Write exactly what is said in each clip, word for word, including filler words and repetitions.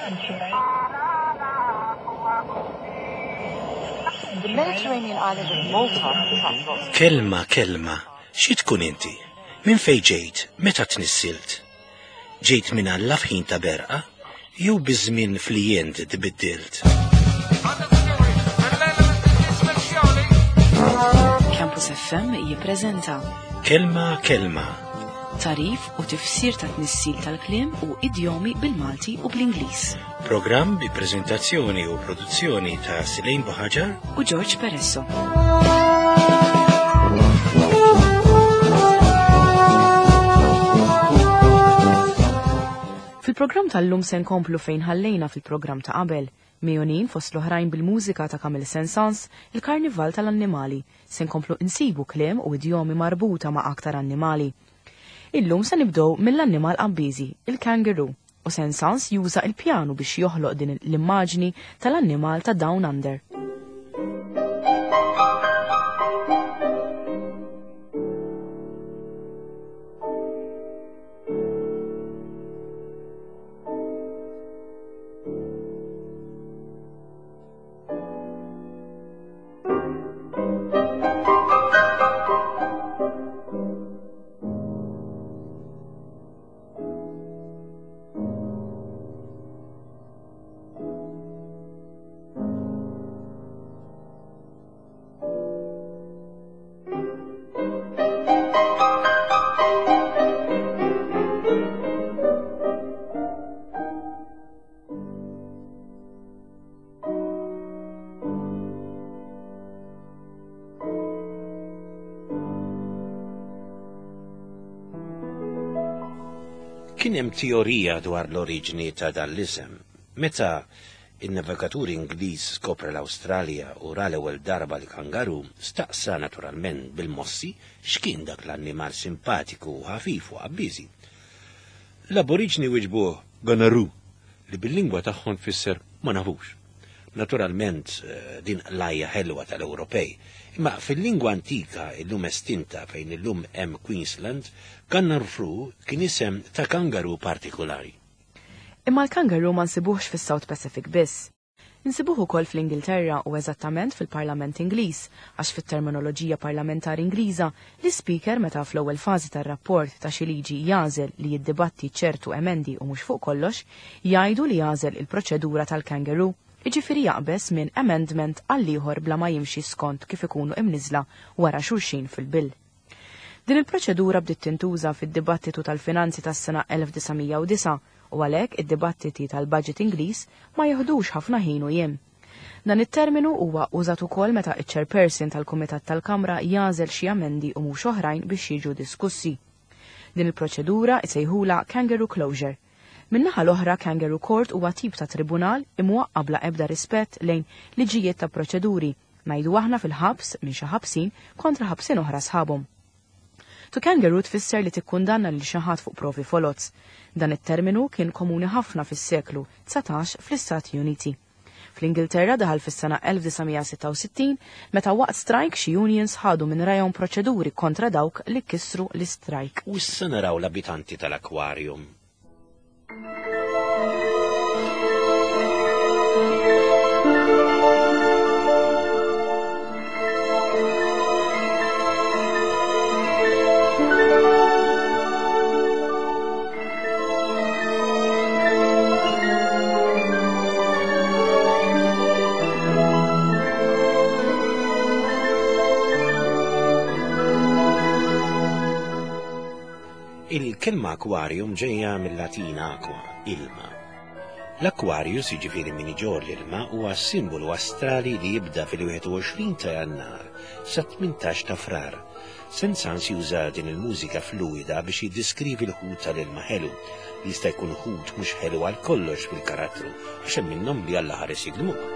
The Mediterranean island of Malta attracts lots of... Kelma, kelma, xi tkun inti? Min fej ġejt, meta tnissilt? Ġejt minn Alla f'ħin ta' berqa, jew biżmien flijent tibiddilt? Campus F M jippreżenta Kelma, kelma. tarif u tifsir ta' tnissil tal-kliem u idjomi bil-Malti u bl-Ingliż. Programm bi preżentazzjoni u produzzjoni ta' Silejn Baħaġar u George Peresso. Fil-programm tal-lum se nkomplu fejn ħallejna fil-programm ta' qabel, Mejonin fost l-oħrajn bil-mużika ta' Camille Saint-Saëns, il-Karnival tal-Annimali, se nkomplu insibu kliem u idjomi marbuta ma' aktar annimali. Illum se nibdow mill-annimal qabbiżi, il-kangaroo, u Saint-Saëns juża il-pjanu biex joħloq din l-immaġni tal-annimal ta' Down Under. Kien hemm teorija dwar l-oriġini ta' dan l-isem. Meta in-navigatur Ingliż skopra l-Awstralja u ra l-ewwel darba l-kangaru, staqsa naturalment bil-mossi x'kien dak l-annimal simpatiku u ħafif u qabbiżi. L-aboriġni wiġbuh ganaru li bil-lingwa tagħhom tfisser ma nafux. Naturalment din lajja ħelwa tal-Ewropej, imma fil-lingwa antika illum estinta fejn illum hemm Queensland, kangaroo kien isem ta' kangaru partikolari. Imma l-kangaru ma nsibuhx fis-South Pacific biss. Insibuh ukoll fl-Ingilterra u eżattament fil-Parlament Ingliż, għax fit-terminoloġija parlamentari Ingliża l-Speaker meta fl-ewwel fażi tar-rapport ta' xi liġi jażel li jiddibatti ċertu emendi u mhux fuq kollox, jgħidu li jażel il-proċedura tal-kangaru. Iġifieri jaqbes minn amendment għal ieħor bla ma jimxi skont kif ikunu imniżla wara xulxin fil-bill. Din il-proċedura bdiet tintuża fid-dibattitu tal-finanzi tas-sena elf tisa' u disa' u għalhekk id-dibattiti tal-budget Ingliż ma jeħdux ħafna ħin u jiem. Dan it-terminu huwa użat ukoll meta iċ-chairperson tal-Kumitat tal-Kamra jażel xi amendi u mhux oħrajn biex jiġu diskussi. Din il-proċedura jsejħula kangaroo closure. Min-naħa l-oħra kangaroo court huwa tip ta' tribunal imwaqqab bla ebda rispett lejn liġijiet ta' proċeduri, ngħidu aħna fil-ħabs minn xi ħabsin kontra ħabsin oħra sħabhom. To kangaroo tfisser li tikkundanna lil xi ħadd fuq provi foloz. Dan it-terminu kien komuni ħafna fis-seklu tsatax fl-Istati Uniti. Fl-Ingilterra daħal fis-sena elf tisa' sitta u sittin meta waqt strajk xi unions ħadu minn rajhom proċeduri kontra dawk li kissru l-istrajk. U issa naraw l-abitanti tal-akwarium. Il-kelma akwarium ġejja mill-Latin aqua, ilma. L-Aquarius jiġifieri min iġor l-ilma huwa simbolu astrali li jibda fil-wieħed u għoxrin ta' Jannar sa tmintax ta' Frar. Saint-Saëns juża din il-mużika fluida biex jiddiskrivi l-ħut tal-ilma ħelu li jista' jkun ħut mhux ħelu għal kollox fil-karattru għax hemm minnhom li Alla ħares jigdmuh.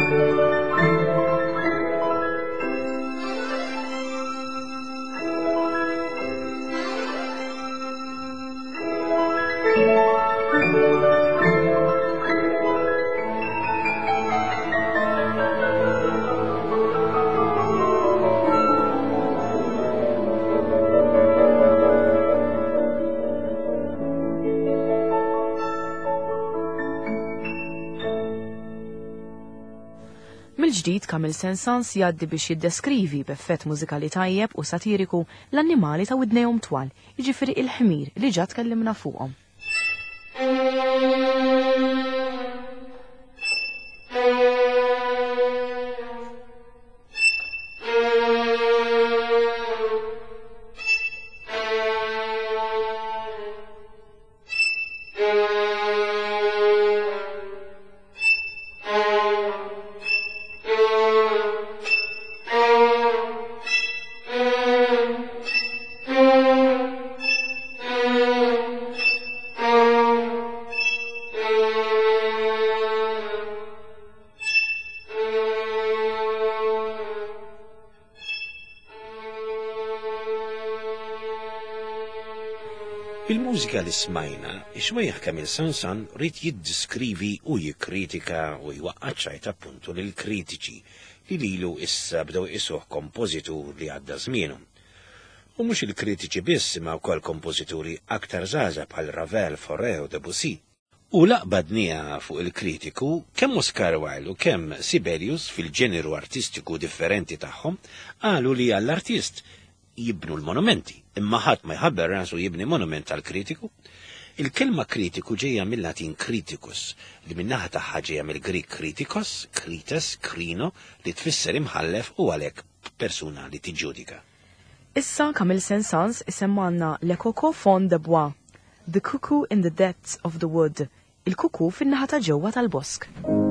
Mill-ġdid Camille Saint-Saëns jgħaddi biex jiddeskrivi b'effett mużikali tajjeb u satiriku l-annimali ta' widnejhom twal, jiġifieri il-ħmir li ġa tkellimna fuqhom. Bil-mużika li smajna, ixwejjaħ Camille Saint-Saëns rrid jiddiskrivi u jikkritika u jwaqqaċċajt appuntu lil kritiċi li lilu issa bdew isuh kompożitur li għadda żmienu. U mhux il-kritiċi biss imma wkoll kompożituri aktar żgħażagħ bħal Ravel, Fauré u Debussy. U laqbadnija fuq il-kritiku kemm Oscar Wilde u kemm Sibelius fil-ġeneru artistiku differenti tagħhom qalu li għall-artist jibnu l-monumenti, imma ħadd ma jħabber rasu jibni monument tal-kritiku. Il-kelma kritiku ġejja mill-Latin criticus, li minnaħa tagħha ġejja mill-Grik kritikos, krites, krino, li tfisser imħallef u għalhekk persuna li tiġġudika. Issa Camille Saint-Saëns isemmanna Le Coco Fond de Bois, The Cuckoo in the Depths of the Wood, il-kuku fin-naħa ta' ġewwa tal-bosk.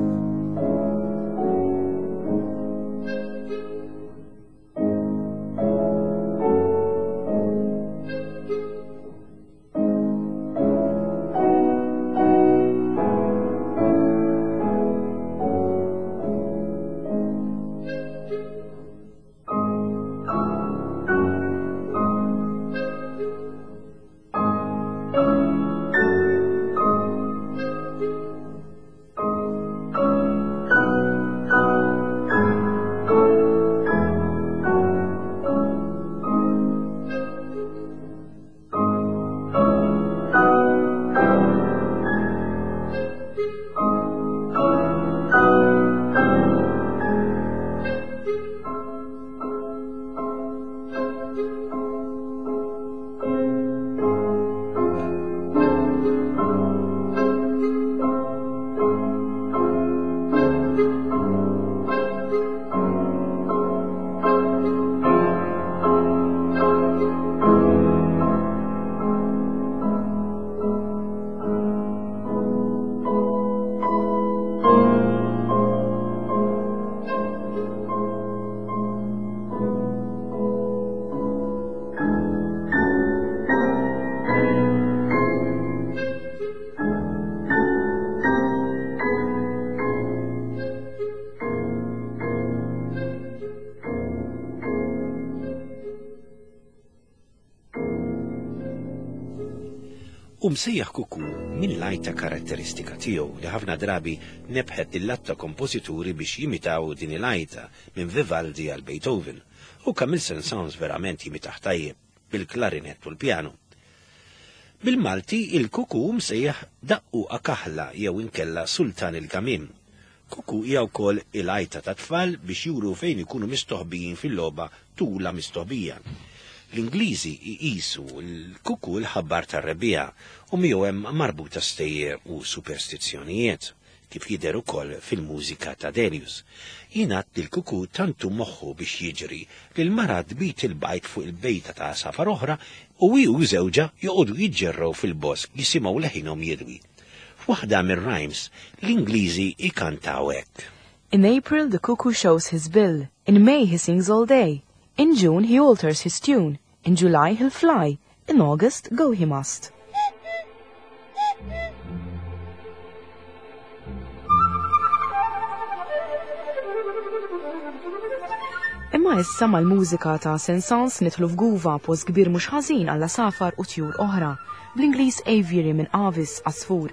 U msejjaħ kuku mill-lajta karatteristika tiegħu li ħafna drabi nebħet il-latta kompożituri biex jimitaw din il-lajta minn Vivaldi għal Beethoven, u Camille Saint-Saëns verament jimitaħ tajjeb bil-klarinett u l-pjano. Bil-Malti il-kuku msejjaħ daqquqa kaħla jew inkella sultan il-kamim. Kuku hija wkoll il-lajta ta' tfal biex juru fejn ikunu mistoħbijin fil-logħba tula mistoħbija. L-Ingliżi jqisu l-kuku l-ħabbar tar-rebbieħ u miegħu hemm marbuta stejjer u superstizzjonijiet, kif jidher ukoll fil-mużika ta' Delius. Jingħad li l-kuku tantu moħħu biex jiġri li l-mara tbit il-bajt fuq il-bejta ta' safar oħra u hi u żewġa joqogħdu jiġġerrew fil-bosk jisimgħu leħinhom jidwi. F'waħda mir-rhymes l-Ingliżi jkantaw hekk. In April the cuckoo shows his bill, in May he sings all day, in June he alters his tune, in July he'll fly, in August go he must. Imma issa mal-mużika ta' Saint-Saëns nidħlu f'guva post kbir mhux ħażin għall safar u tjur oħra, bl-Ingliż aviary minn avis għasfur.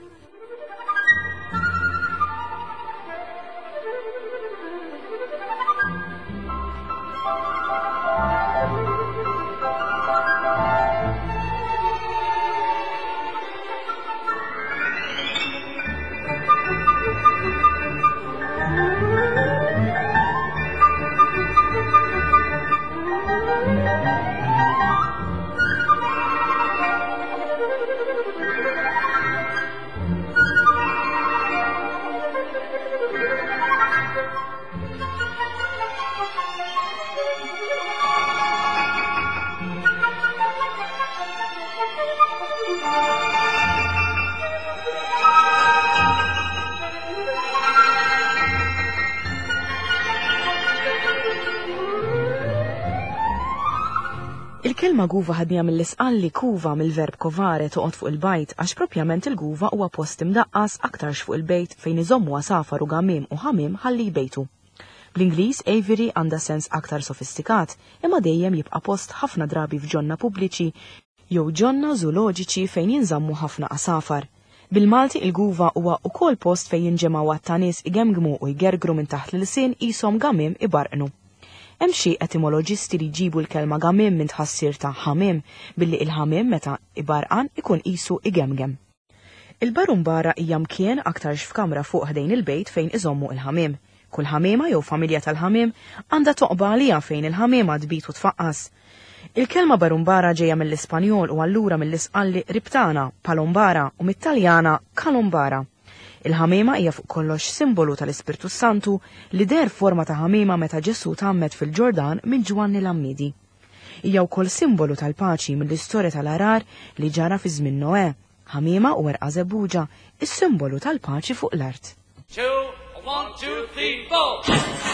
Il-kelma guva ħadnija mill-isqalli kuva mill-verb kovare toqgħod fuq il-bajt għax propjament il-guva huwa post imdaqqas aktarx fuq il-bejt fejn iżommu safar u gamim u ħamim ħalli jbejtu. Bl-Ingliż aviary għandha sens aktar sofistikat imma dejjem jibqa' post ħafna drabi f'ġonna pubbliċi jew ġonna zooloġiċi fejn jinżammu ħafna qasafar. Bil-Malti il-guva huwa wkoll post fejn jinġemgħu għat-tanies igemgmu u jgergru minn taħt l-lisien qishom gamim ibarqnu. Hemm xi etimoloġisti li jġibu l-kelma gamim minn tħassir ta' ħamim billi il-ħamim meta ibarqan ikun qisu igemgem. Il-barumbara hija mkien aktarx f'kamra fuq ħdejn il-bejt fejn iżommu il-ħamim. Kull ħamiema jew familja tal-ħamim għandha toqba għalija fejn il-ħamiema tbit u tfaqqas. Il-kelma barumbara ġejja mill-Ispanjol u allura mill-isqalli riptana, palombara u mit-Taljana kalombara. Il-ħamiema hija fuq kollox simbolu tal-Ispirtu Santu li der forma ta' ħamiema meta Ġesu tgħammed fil-Ġordan minn Ġwanni l-Ammidi. Hija wkoll simbolu tal-paċi mill-istorja tal-arar li ġara fi żmien Noè. Ħamiema u erqa' żebbuġa, is-simbolu tal-paċi fuq l-art. One, two, three, four.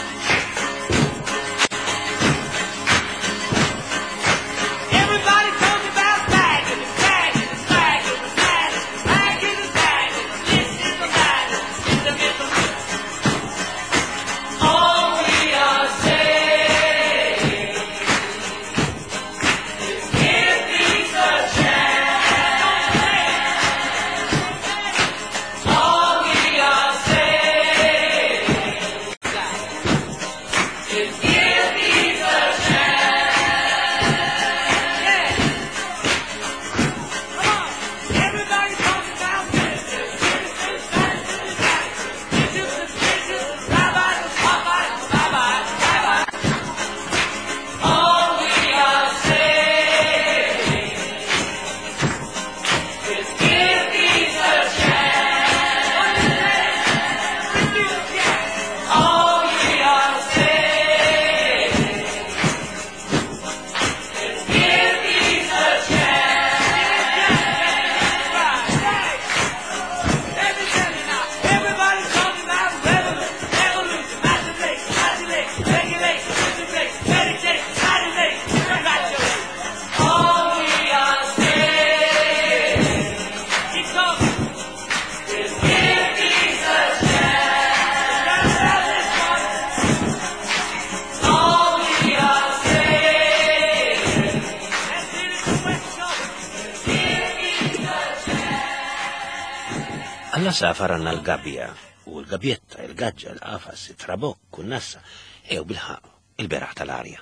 Alla safar għanna l-gabbja u l-gabjetta, il-gaġġa, l-qafas, il-trabokk u n-nassa, ew bilħaq il-beraħ tal-arja.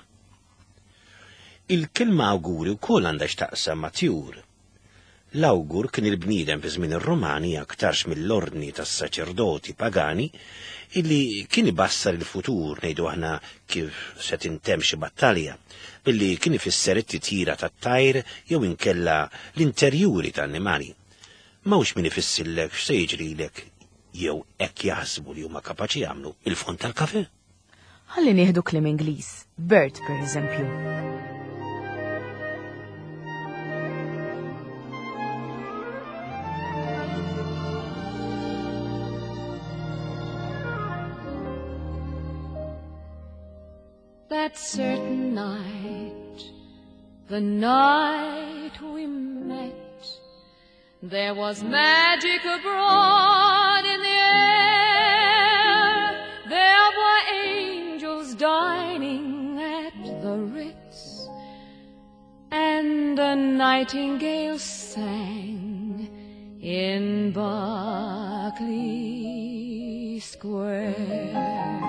Il-kelma awguri u kol għandha x'taqsam ma' tjur. L-awgur kien il-bniedem fi żmien ir-Romani aktarx mill-ordni tas-saċerdoti pagani illi kien ibassar il-futur ngħidu aħna kif se tintemm xi battalja, billi kien ifisser it-titjira tat-tajr jew inkella l-interjuri tan-nimali. Mawx min ifissillek x'se jiġrilek jew hekk jaħsbu li huma kapaċi jagħmlu il-fond tal-kafe. Ħalli nieħdu kliem Ingliż, bird pereżempju. That certain night, the night we met, there was magic abroad in the air. There were angels dining at nightingale sang in Berkeley Square.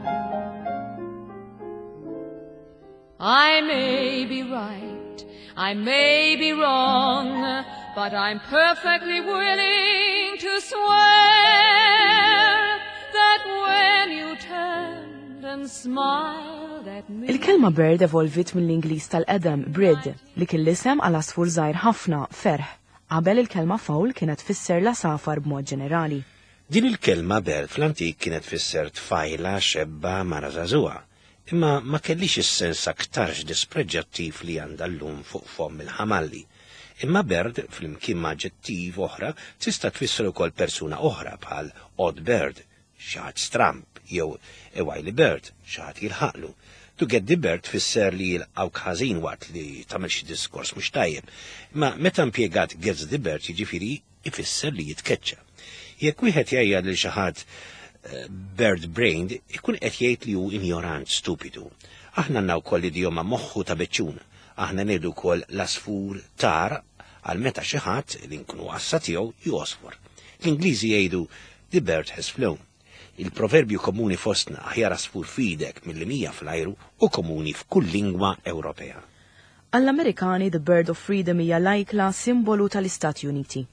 I may be right, I may be wrong, but I'm perfectly willing to swear that when you turned and smiled at me. Il-kelma bird evolvit mill-Ingliż tal-qedem brid li kien l-isem għal asfur żgħir ħafna ferħ. Qabel il-kelma fowl kienet tfisser la safar b'mod ġenerali. Din il-kelma bird fl-antik kienet tfisser tfajla xebba mara żagħżugħa. Imma ma kellix is-sens aktarx dispreġġattiv li għandha llum fuq fomm il-ħamalli. Imma bird flimkien ma' aġġettiv oħra tista' tfisser ukoll persuna oħra bħal odd bird, xi ħadd stramp, jew a wily bird, xi ħadd jilħaqlu. To get the bird tfisser li jilqgħu ħażin waqt li tagħmel xi diskors mhux tajjeb. Imma meta impjegat gets the bird jiġifieri ifisser li jitkeċċa. Jekk wieħed jgħid lil xi ħadd bird-brained, ikun qed jgħid li hu ignorant, stupidu. Aħna għandna wkoll idjoma moħħu ta' beċċuna. Aħna ngħidu wkoll l-asfur tar għal meta xi ħadd li nkunu qassa tiegħu josfor. L-Ingliżi jgħidu the bird has flown. Il-proverbju komuni fostna aħjar asfur fidek mill-mija fl-ajru u komuni f'kull lingwa Ewropea. Għall-Amerikani the bird of freedom hija lajkla simbolu tal-Istati Uniti.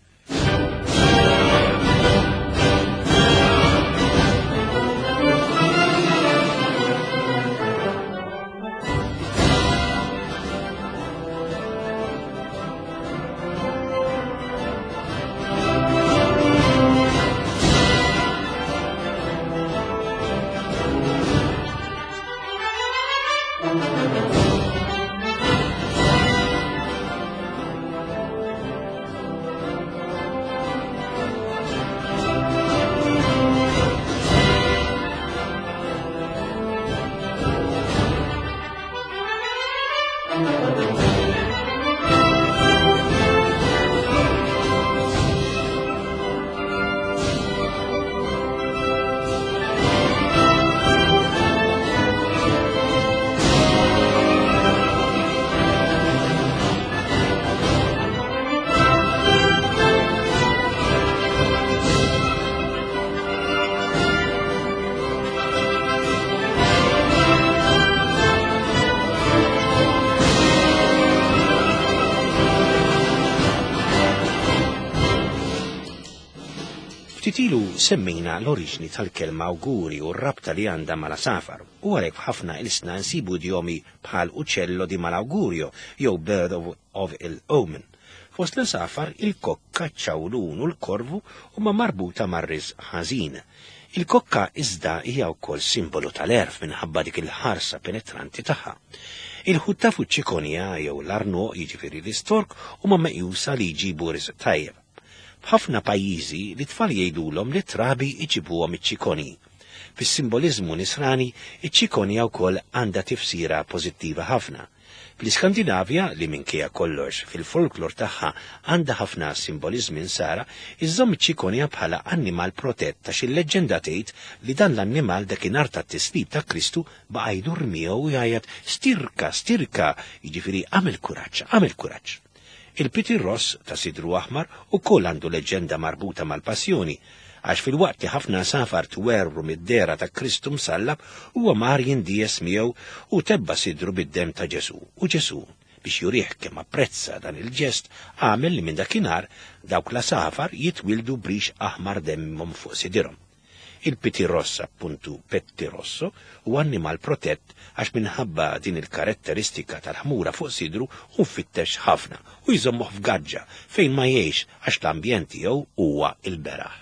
Titilu semmina l-oriġni tal-kelma awguri u r-rabta li għandha mala safar, u għalhekk f'ħafna ilsna nsibu djomi bħal uċello di mal-awgurio jew bird of, of ill-omen. Fost l-safar il-kokka, ċawlun u l-korvu huma marbuta mar-riżq ħażin. Il-kokka iżda hija wkoll simbolu tal-erf minħabba dik il-ħarsa penetranti tagħha. Il-ħutta fuq ċikonja jew l-arnoq jiġifieri l-istork huma meqjusa li jġibu riżq tajjeb. F'ħafna pajjiżi li tfal jgħidulhom li trabi iġibuhom iċ-ċikoni. Fis-simboliżmu nisrani iċ-ċikonja wkoll għandha tifsira pożittiva ħafna. Fl-Iskandinavja li minkejja kollox fil-folklor tagħha għandha ħafna simboliżmi nsara, iżżomm iċ-ċikonja bħala annimal protett għax il-leġġenda tgħid li dan l-annimal dakinhar tat-tislib ta' Kristu baqa' jdur miegħu u jgħid stirka, stirka, jiġifieri għamel kuraġġ, għamel kuraġġ. Il-Piti Ross ta' sidru aħmar ukoll għandu leġenda marbuta mal-passjoni, għax fil-waqt li ħafna safar twerru mid-dera ta' Kristu msallab huwa mar jindies miegħu u tebba sidru bid-dem ta' Ġesu. U Ġesu biex jurih kemm apprezza dan il-ġest għamel li minn dakinhar dawk la safar jitwildu brix aħmar demmhom fuq sidirhom. Il-Piti Ross appuntu Petti Rosso u annimal protett għax minħabba din il-karatteristika tal-ħmura fuq sidru u fittex ħafna u jżommuh f'gaġġa fejn ma jgħix għax l-ambjent jew huwa il-beraħ.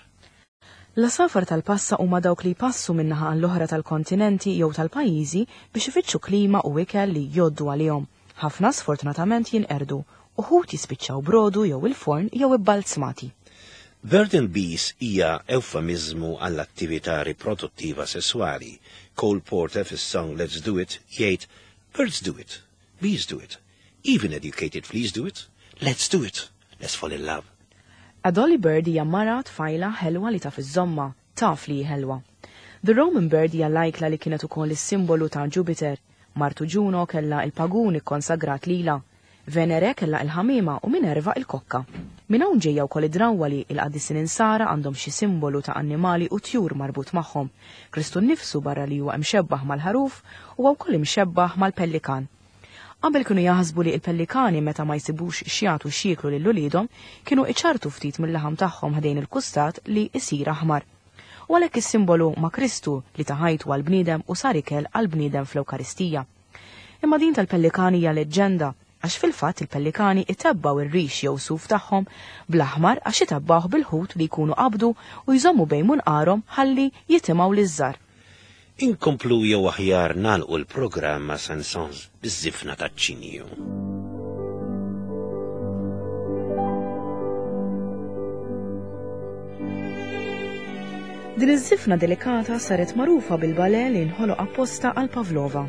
L-safar tal-passa huma dawk li jpassu minnaħa l-oħra tal-kontinenti jew tal-pajjiżi biex ifittxu klima u ikel li joddu għalihom. Ħafna sfortunatament jinqerdu u ħut jispiċċaw brodu jew il-forn jew ibbalzmati. Bird and Bees hija eufemizmu għall-attività riproduttiva sessuali. Cole Porter fis-song Let's Do It jgħid Birds do it, bees do it, even educated fleas do it, let's do it, let's fall in love. A dolly bird hija mara tfajla ħelwa li taf iż-żomma, taf li ħelwa. The Roman bird hija lajkla li kienet ukoll is-simbolu ta' Jupiter. Martu Ġuno kellha il-pagun ikkonsagrat lila. Venere kella il-ħamima u Minerva il-kokka. Min hawn ġejja wkoll id-drawwa li l-qaddisin insara għandhom xi simbolu ta' annimali u tjur marbut magħhom. Kristu nnifsu barra li huwa mxebbaħ mal-ħaruf u wkoll imxebbaħ mal-pellikan. Qabel kienu jaħsbu li l-pellikani meta ma jsibux xjatu xieklu lil uliedhom kienu iċartu ftit mill-laħam tagħhom ħdejn il-kustat li jsir aħmar. U għalhekk is-simbolu ma' Kristu li taħajtu għall-bniedem u sar ikel għall-bniedem fl-Ewkaristija. Imma din tal-pellikani hija leġġenda għax fil-fatt il-pellikani itebbaw ir-rix jew suf tagħhom bl-aħmar għax itabbawh bil-ħut li jkunu qabdu u jżommu bejn munqarhom ħalli jitimgħu liż-żar. Inkomplu jew aħjar nagħlqu l-programm ma' Saint-Saëns biż-żifna taċ-Ċinju. Din iż-żifna delikata saret magħrufa bil-bale li nħoloq apposta għal Pavlova.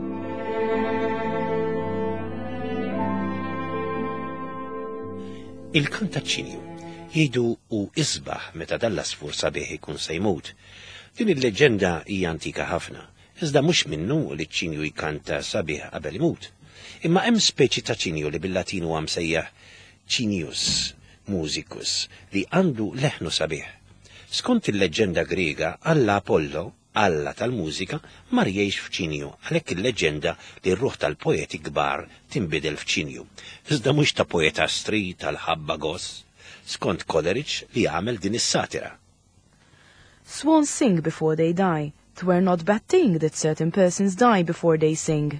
Il-kant taċ-Ċinju jgħidu u isbaħ meta dall-asfur sabiħ ikun se jmut. Din il-leġenda hija antika ħafna, iżda mhux minnu li ċ-Ċinju jkanta sabiħ qabel imut. Imma hemm speċi ta' Ċinju li bil-Latin huwa msejjaħ Cinius musicus li għandu leħnu sabiħ. Skont il-leġenda Griega, Alla Apollo, Alla tal-mużika, mar jgħix f'Ċinju, għalhekk il-leġenda li r-ruħ tal-poeti kbar tinbidel f'Ċinju. Iżda mhux ta' poeta stri tal-ħabba goss, skont Coleridge li għamel din is-satira. Swans sing before they die. 'Twere not bad thing that certain persons die before they sing.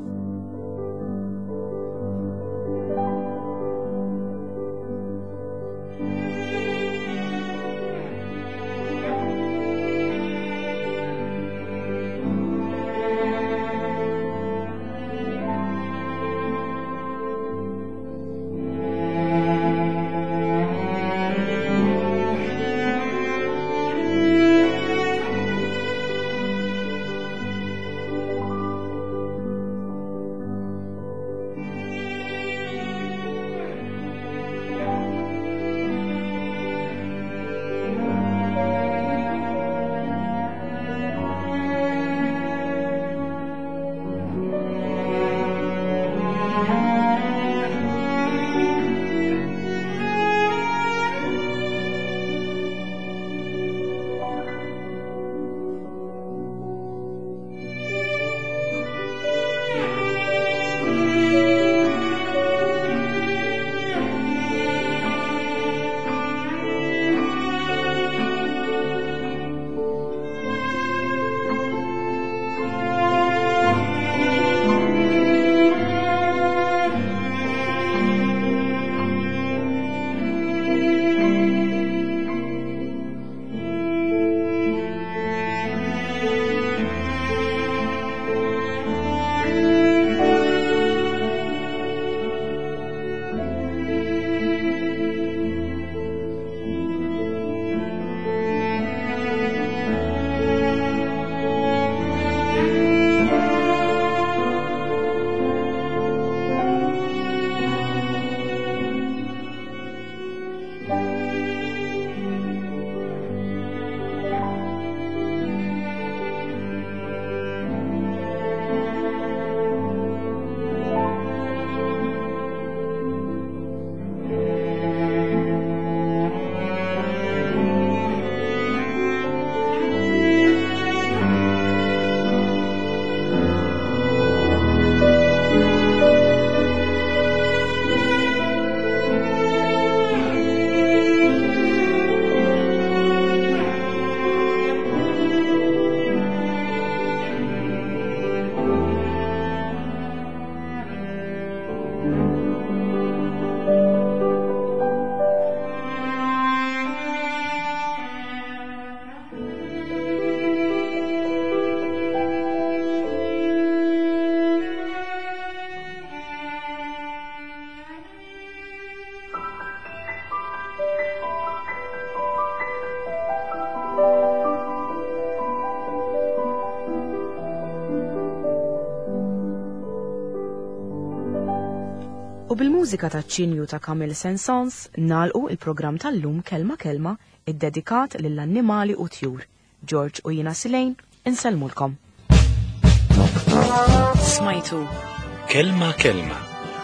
U bil-mużika ta' ċinju ta' Camille Saint-Saëns nagħlqu il-programm tal-lum kelma kelma id-dedikat lill-annimali u tjur. George u Jina Silejn insellmulkom. Smajtu Kelma kelma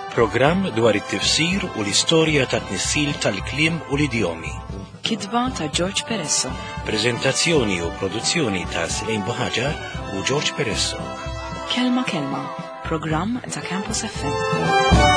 Programm dwar it-tifsir u l-istorja ta' tnissil tal-kliem u l-idjomi. Kitba ta' George Peresso. Prezentazzjoni u produzzjoni ta' Selejn Buħaġar u George Peresso. Kelma kelma, programm ta' Campus F M.